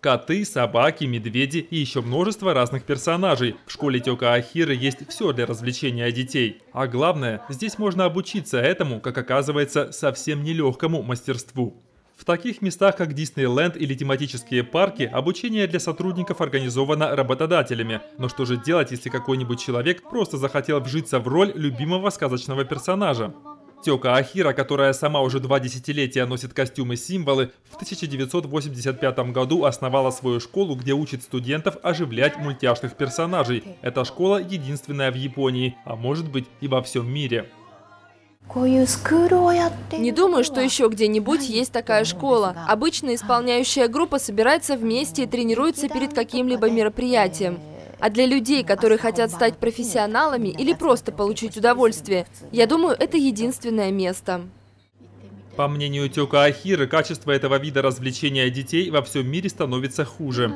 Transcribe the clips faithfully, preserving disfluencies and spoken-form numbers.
Коты, собаки, медведи и еще множество разных персонажей. В школе Тёка Ахиры есть все для развлечения детей. А главное, здесь можно обучиться этому, как оказывается, совсем нелегкому мастерству. В таких местах, как Диснейленд или тематические парки, обучение для сотрудников организовано работодателями. Но что же делать, если какой-нибудь человек просто захотел вжиться в роль любимого сказочного персонажа? Тёка Ахира, которая сама уже два десятилетия носит костюмы-символы, в тысяча девятьсот восемьдесят пятом году основала свою школу, где учит студентов оживлять мультяшных персонажей. Эта школа единственная в Японии, а может быть и во всем мире. Не думаю, что еще где-нибудь есть такая школа. Обычно исполняющая группа собирается вместе и тренируется перед каким-либо мероприятием. А для людей, которые хотят стать профессионалами или просто получить удовольствие, я думаю, это единственное место. По мнению Тёка Ахиры, качество этого вида развлечения детей во всем мире становится хуже.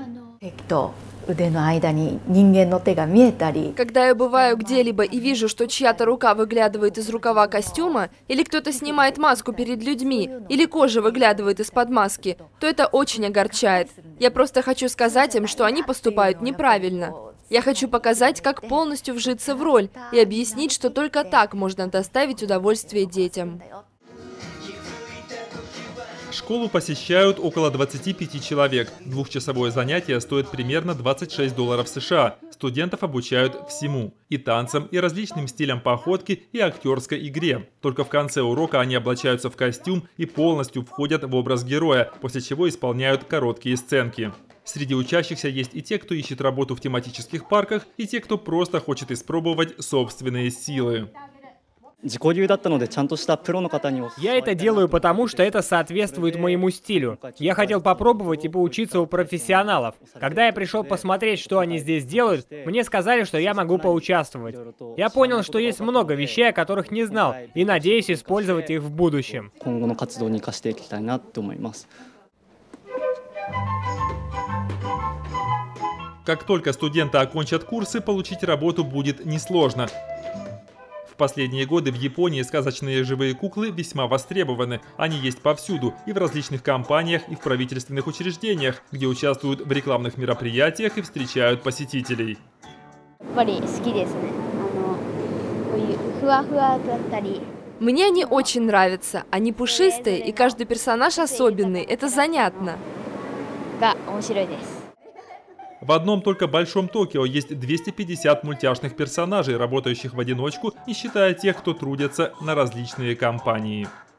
Когда я бываю где-либо и вижу, что чья-то рука выглядывает из рукава костюма, или кто-то снимает маску перед людьми, или кожа выглядывает из-под маски, то это очень огорчает. Я просто хочу сказать им, что они поступают неправильно. Я хочу показать, как полностью вжиться в роль, и объяснить, что только так можно доставить удовольствие детям. Школу посещают около двадцати пяти человек. Двухчасовое занятие стоит примерно двадцать шесть долларов США. Студентов обучают всему – и танцам, и различным стилям походки, и актерской игре. Только в конце урока они облачаются в костюм и полностью входят в образ героя, после чего исполняют короткие сценки. Среди учащихся есть и те, кто ищет работу в тематических парках, и те, кто просто хочет испробовать собственные силы. Я это делаю потому, что это соответствует моему стилю. Я хотел попробовать и поучиться у профессионалов. Когда я пришел посмотреть, что они здесь делают, мне сказали, что я могу поучаствовать. Я понял, что есть много вещей, о которых не знал, и надеюсь использовать их в будущем. Как только студенты окончат курсы, получить работу будет несложно. В последние годы в Японии сказочные живые куклы весьма востребованы. Они есть повсюду, и в различных компаниях, и в правительственных учреждениях, где участвуют в рекламных мероприятиях и встречают посетителей. Мне они очень нравятся. Они пушистые, и каждый персонаж особенный. Это занятно. В одном только Большом Токио есть двести пятьдесят мультяшных персонажей, работающих в одиночку, не считая тех, кто трудится на различные компании.